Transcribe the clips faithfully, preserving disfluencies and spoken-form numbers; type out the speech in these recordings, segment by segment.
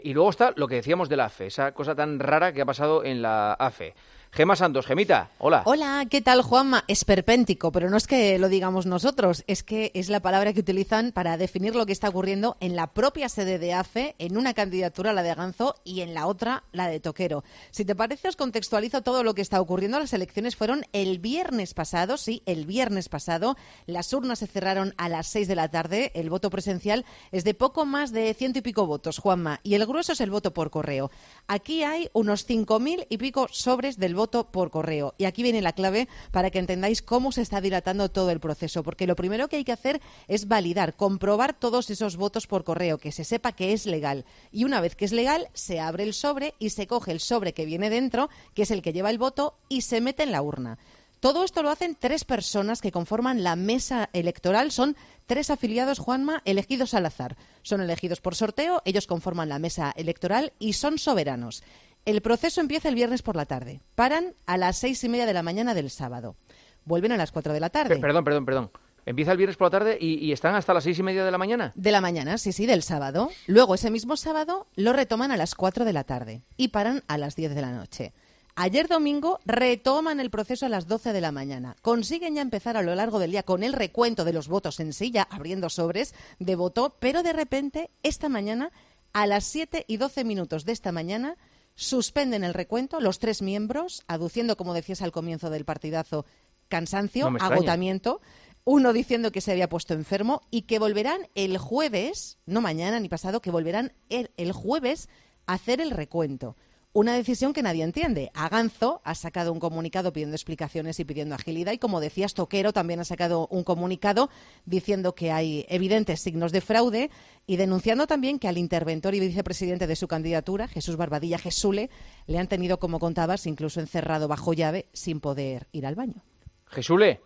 Y luego está lo que decíamos de la A F E, esa cosa tan rara que ha pasado en la A F E. Gema Santos, Gemita, hola. Hola, ¿qué tal, Juanma? Esperpéntico, pero no es que lo digamos nosotros, es que es la palabra que utilizan para definir lo que está ocurriendo en la propia sede de A F E, en una candidatura, la de Aganzo, y en la otra, la de Toquero. Si te parece, os contextualizo todo lo que está ocurriendo. Las elecciones fueron el viernes pasado, sí, el viernes pasado. Las urnas se cerraron a las seis de la tarde. El voto presencial es de poco más de ciento y pico votos, Juanma, y el grueso es el voto por correo. Aquí hay unos cinco mil y pico sobres del voto voto por correo. Y aquí viene la clave para que entendáis cómo se está dilatando todo el proceso, porque lo primero que hay que hacer es validar, comprobar todos esos votos por correo, que se sepa que es legal. Y una vez que es legal, se abre el sobre y se coge el sobre que viene dentro, que es el que lleva el voto, y se mete en la urna. Todo esto lo hacen tres personas que conforman la mesa electoral. Son tres afiliados, Juanma, elegidos al azar. Son elegidos por sorteo, ellos conforman la mesa electoral y son soberanos. El proceso empieza el viernes por la tarde. Paran a las seis y media de la mañana del sábado. Vuelven a las cuatro de la tarde. Perdón, perdón, perdón. Empieza el viernes por la tarde y, y están hasta las seis y media de la mañana. De la mañana, sí, sí, del sábado. Luego, ese mismo sábado, lo retoman a las cuatro de la tarde y paran a las diez de la noche. Ayer domingo retoman el proceso a las doce de la mañana. Consiguen ya empezar a lo largo del día con el recuento de los votos en sí, ya abriendo sobres de voto, pero de repente, esta mañana, a las siete y doce minutos de esta mañana, suspenden el recuento los tres miembros, aduciendo, como decías al comienzo del partidazo, cansancio, no agotamiento, uno diciendo que se había puesto enfermo y que volverán el jueves, no mañana ni pasado, que volverán el, el jueves a hacer el recuento. Una decisión que nadie entiende. Aganzo ha sacado un comunicado pidiendo explicaciones y pidiendo agilidad y, como decías, Toquero también ha sacado un comunicado diciendo que hay evidentes signos de fraude y denunciando también que al interventor y vicepresidente de su candidatura, Jesús Barbadilla Jesule, le han tenido, como contabas, incluso encerrado bajo llave sin poder ir al baño. Jesule.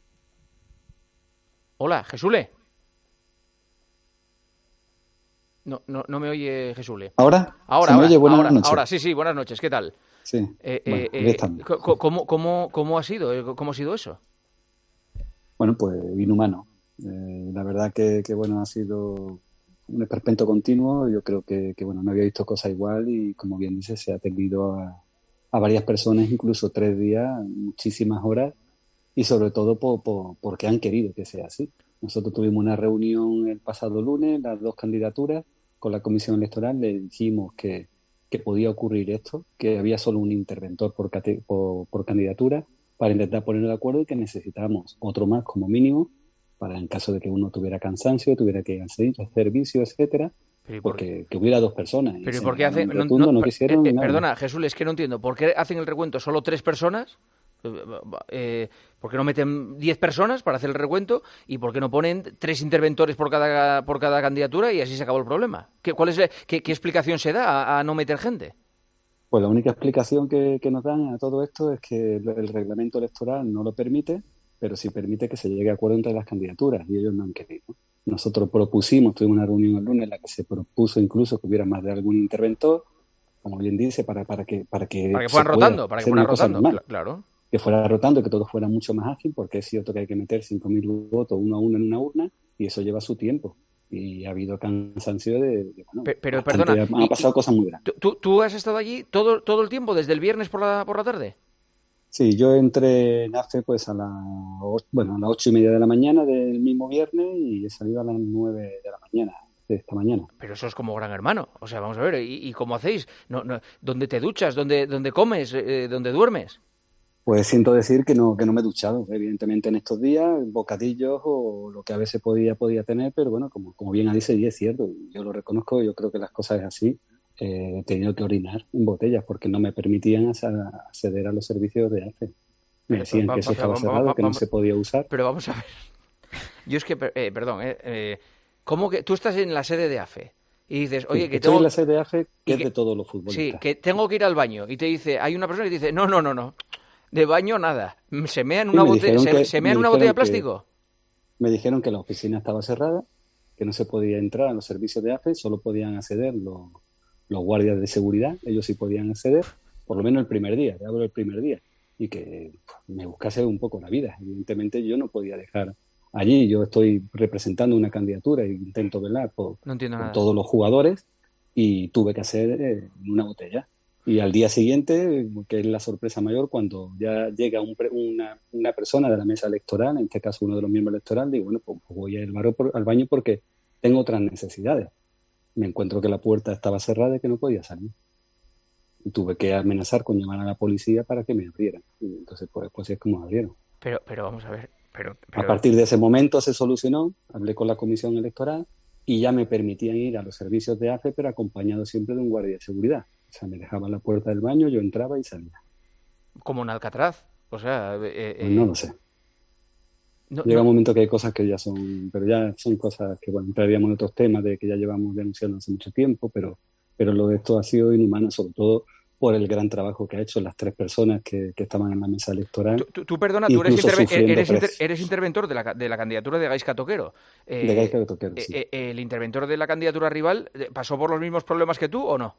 Hola, Jesule. No, no, no me oye Jesule. ¿Ahora? Ahora, ¿Se me ahora, oye? Buenas ahora, noches. ahora, sí, sí, buenas noches, ¿qué tal? Sí, Eh, bueno, eh, aquí eh, estamos. ¿cómo, cómo, ¿Cómo ha sido? ¿Cómo ha sido eso? Bueno, pues inhumano. Eh, la verdad que, que, bueno, ha sido un esperpento continuo. Yo creo que, que, bueno, no había visto cosa igual y, como bien dices, se ha atendido a, a varias personas, incluso tres días, muchísimas horas, y sobre todo por, por, porque han querido que sea así. Nosotros tuvimos una reunión el pasado lunes, las dos candidaturas, con la comisión electoral. Le dijimos que, que podía ocurrir esto, que había solo un interventor por, cate- por, por candidatura, para intentar ponernos de acuerdo y que necesitábamos otro más como mínimo, para en caso de que uno tuviera cansancio, tuviera que hacer servicio, etcétera, porque que hubiera dos personas. ¿Pero y por qué hacen? no, rotundo, no, no quisieron eh, eh, nada. Perdona, Jesús, es que no entiendo. ¿Por qué hacen el recuento solo tres personas? Eh, ¿Por qué no meten diez personas para hacer el recuento? ¿Y por qué no ponen tres interventores por cada por cada candidatura y así se acabó el problema? ¿Qué, cuál es, qué, qué explicación se da a, a no meter gente? Pues la única explicación que, que nos dan a todo esto es que el, el reglamento electoral no lo permite, pero sí permite que se llegue a acuerdo entre las candidaturas, y ellos no han querido. Nosotros propusimos, tuvimos una reunión el lunes en la que se propuso incluso que hubiera más de algún interventor, como bien dice, para, para que para que, para que fueran rotando, para que fueran rotando, normal, claro. Que fuera rotando, que todo fuera mucho más ágil, porque es cierto que hay que meter cinco mil votos uno a uno en una urna, y eso lleva su tiempo. Y ha habido cansancio de... de bueno, pero, pero bastante, perdona, han pasado y, cosas muy grandes. ¿tú, ¿Tú has estado allí todo, todo el tiempo, desde el viernes por la, por la tarde? Sí, yo entré en A F E pues a, la, bueno, a las ocho y media de la mañana del mismo viernes y he salido a las nueve de la mañana, de esta mañana. Pero eso es como Gran Hermano. O sea, vamos a ver, ¿y, y cómo hacéis? No, no, ¿dónde te duchas? ¿Dónde, dónde comes? Eh, ¿Dónde duermes? Pues siento decir que no, que no me he duchado, evidentemente, en estos días, bocadillos o lo que a veces podía, podía tener, pero bueno, como, como bien dice, y es cierto, yo lo reconozco, yo creo que las cosas es así. Eh, he tenido que orinar en botellas porque no me permitían acceder a los servicios de A F E. Me decían que eso estaba cerrado, que no se podía usar. Pero vamos a ver, yo es que, eh, perdón, eh, eh, ¿cómo que tú estás en la sede de A F E? Y dices, oye, sí, que estoy tengo... en la sede de A F E, que es que... de todos los futbolistas. Sí, que tengo que ir al baño. Y te dice, hay una persona que dice, no, no, no, no, de baño nada. ¿Se mea en una, sí, bote... ¿Se, que, ¿se mea en una botella de plástico? Me dijeron que la oficina estaba cerrada, que no se podía entrar a los servicios de A F E, solo podían acceder los, los guardias de seguridad, ellos sí podían acceder, por lo menos el primer día, te hablo del primer día, y que me buscase un poco la vida. Evidentemente yo no podía dejar allí, yo estoy representando una candidatura e intento velar por, no entiendo por nada. todos los jugadores, y tuve que hacer eh, una botella. Y al día siguiente, que es la sorpresa mayor, cuando ya llega un pre- una, una persona de la mesa electoral, en este caso uno de los miembros electorales, digo, bueno, pues voy a ir al, bar- por- al baño porque tengo otras necesidades. Me encuentro que la puerta estaba cerrada y que no podía salir. Y tuve que amenazar con llamar a la policía para que me abrieran. Y entonces, pues, pues es como me abrieron. Pero, pero vamos a ver, pero, A pero partir de ese momento se solucionó, hablé con la comisión electoral y ya me permitían ir a los servicios de AFE, pero acompañado siempre de un guardia de seguridad. O sea, me dejaban la puerta del baño, yo entraba y salía. como en Alcatraz, o sea, eh, Pues no eh, lo sé. no, Llega un no, momento que hay cosas que ya son, pero ya son cosas que, bueno, entraríamos en otros temas de que ya llevamos denunciando hace mucho tiempo, pero, pero lo de esto ha sido inhumano, sobre todo por el gran trabajo que ha hecho las tres personas que, que estaban en la mesa electoral, Tú, tú- tú, perdona, tú eres, incluso interve- sufriendo eres, inter- presión eres interventor de la, ca- de la candidatura de Gaisca Toquero. de Eh, Gaisca de Toquero, eh, sí. eh, ¿El interventor de la candidatura rival eh, pasó por los mismos problemas que tú o no?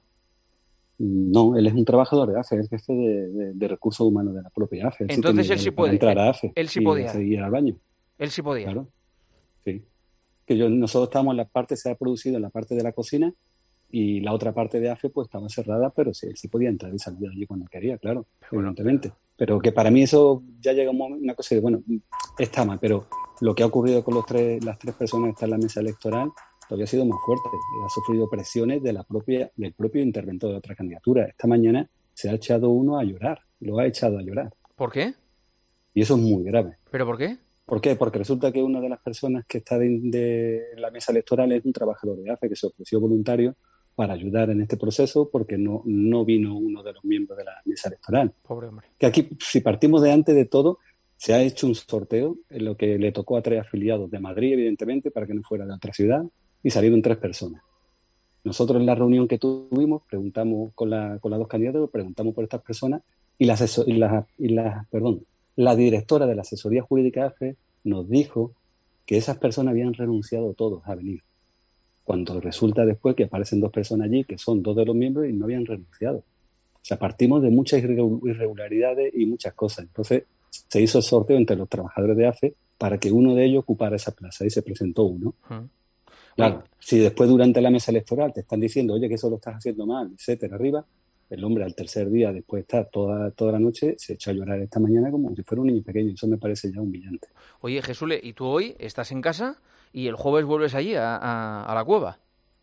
No, él es un trabajador de AFE, es jefe de, de- de recursos humanos de la propia AFE. Él sí tenía Entonces él sí llave para puede, entrar él, a AFE él sí y podía, seguir al baño. él sí podía. Claro, sí. Que yo, nosotros estábamos en la parte, se ha producido en la parte de la cocina y la otra parte de AFE pues estaba cerrada, pero sí, él sí podía entrar y salir de allí cuando quería, claro, Pero bueno, evidentemente. Pero que para mí eso ya llega un momento, una cosa de, bueno, está mal, pero lo que ha ocurrido con los tres, las tres personas que están en la mesa electoral todavía ha sido más fuerte. Ha sufrido presiones de la propia, del propio interventor de otra candidatura. Esta mañana se ha echado uno a llorar, lo ha echado a llorar. ¿Por qué? Y eso es muy grave. ¿Pero por qué? ¿Por qué? Porque resulta que una de las personas que está de, de la mesa electoral es un trabajador de AFE que se ofreció voluntario para ayudar en este proceso porque no, no vino uno de los miembros de la mesa electoral. Pobre hombre. Que aquí, si partimos de antes de todo, se ha hecho un sorteo en lo que le tocó a tres afiliados de Madrid, evidentemente, para que no fuera de otra ciudad, y salieron tres personas. Nosotros en la reunión que tuvimos preguntamos con, la, con las dos candidatas, preguntamos por estas personas y la, y la, y la, perdón, la directora de la asesoría jurídica AFE nos dijo que esas personas habían renunciado todos a venir. Cuando resulta después que aparecen dos personas allí, que son dos de los miembros y no habían renunciado. O sea, partimos de muchas irregularidades y muchas cosas. Entonces, se hizo el sorteo entre los trabajadores de AFE para que uno de ellos ocupara esa plaza y se presentó uno. Uh-huh. Claro, Oye. Si después durante la mesa electoral te están diciendo, oye, que eso lo estás haciendo mal, etcétera, arriba, el hombre al tercer día, después de estar toda, toda la noche, se echó a llorar esta mañana como si fuera un niño pequeño. Eso me parece ya humillante. Oye, Jesús, ¿y tú hoy estás en casa y el jueves vuelves allí a, a, a la cueva?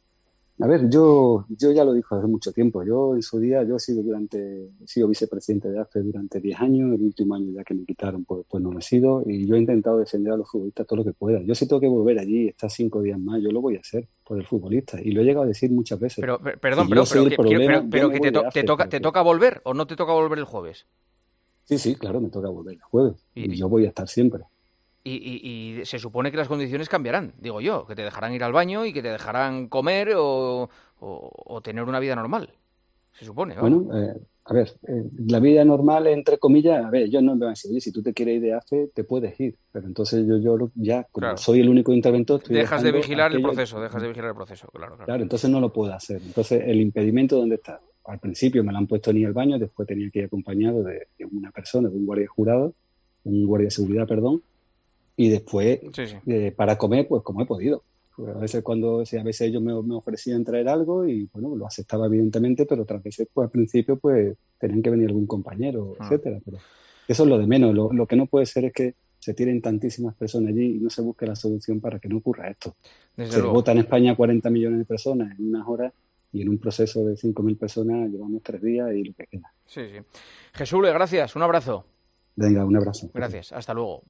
A ver, yo, yo ya lo dijo hace mucho tiempo. Yo en su día, yo he sido durante, he sido vicepresidente de AFE durante diez años. El último año ya que me quitaron, pues, pues no lo he sido. Y yo he intentado defender a los futbolistas todo lo que pueda. Yo si tengo que volver allí, estar cinco días más, yo lo voy a hacer por el futbolista. Y lo he llegado a decir muchas veces. Pero, per, perdón, si pero, pero, que, problema, pero, pero que te, to, te, toca, ¿te toca volver o no te toca volver el jueves? Sí, sí, claro, me toca volver el jueves. Y, y yo voy a estar siempre. Y, y, y se supone que las condiciones cambiarán, digo yo, que te dejarán ir al baño y que te dejarán comer o, o, o tener una vida normal, se supone. ¿no? Bueno, eh, a ver, eh, la vida normal, entre comillas, a ver, yo no me voy a decir, oye, si tú te quieres ir de AFE, te puedes ir, pero entonces yo, yo ya, como claro. soy el único interventor, estoy dejas de vigilar aquello, el proceso, dejas de vigilar el proceso, claro, claro. Claro, entonces no lo puedo hacer. Entonces, ¿el impedimento dónde está? Al principio me lo han puesto ni al baño, después tenía que ir acompañado de, de una persona, de un guardia jurado, un guardia de seguridad, perdón, y después sí, sí. Eh, para comer pues como he podido. Pues a veces cuando a veces ellos me, me ofrecían traer algo y bueno, lo aceptaba evidentemente, pero otras veces pues al principio pues tenían que venir algún compañero, ah. etcétera. Pero eso es lo de menos. Lo, lo que no puede ser es que se tiren tantísimas personas allí y no se busque la solución para que no ocurra esto. Desde se luego. Vota en España cuarenta millones de personas en unas horas y en un proceso de cinco mil personas llevamos tres días y lo que queda. Sí, sí. Jesús, gracias. Un abrazo. Venga, un abrazo. Gracias. Hasta luego.